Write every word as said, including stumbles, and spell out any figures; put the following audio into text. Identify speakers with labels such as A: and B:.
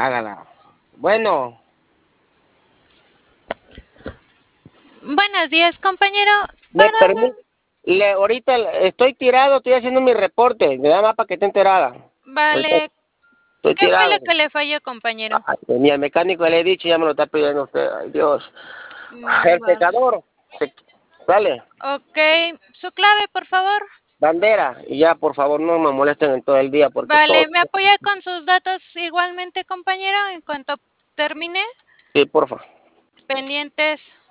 A: Hágala. Bueno.
B: Buenos días, compañero.
A: Me
B: Para
A: permite. Le, ahorita estoy tirado, estoy haciendo mi reporte. Nada más para que esté enterada. Ahorita
B: Vale,
A: estoy
B: ¿qué fue
A: tirado.
B: lo que le falló, compañero?
A: Ay, ni al mecánico le he dicho, ya me lo está pidiendo usted. Ay, Dios.
B: Mm,
A: El
B: vale.
A: secador. Se, dale.
B: Ok, su clave, por favor.
A: Bandera. Y ya, por favor, no me molesten en todo el día porque todo.
B: Vale, ¿me apoya con sus datos igualmente, compañero? En cuanto termine,
A: Sí, porfa.
B: pendientes.